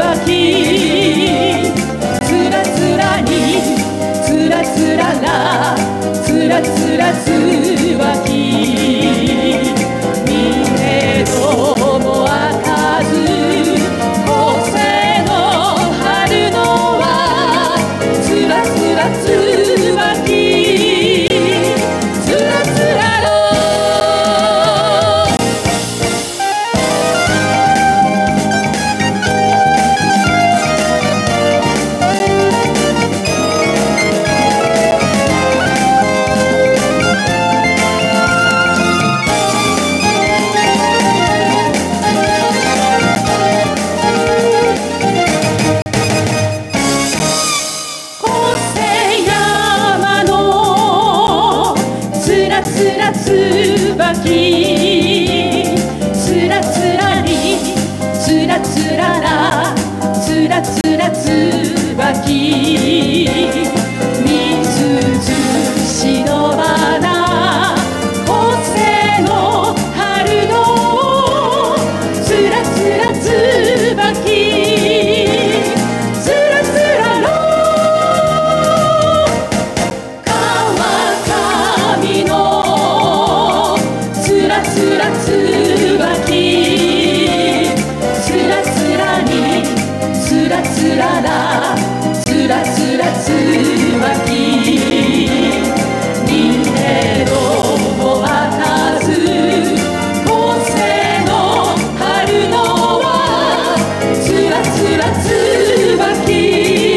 つらつらにつらつららつらつらつばき峰戸も開かず個性の春のはつらつらつばきつらつらろつらつばきつらつらにつらつららつらつらつばきみつつしの花個性の春のつらつらつばきつらつらろ川上のつらつらつばきつらつらにつらつららつらつらつばき峰戸も開かず個性の春のはつらつらつばき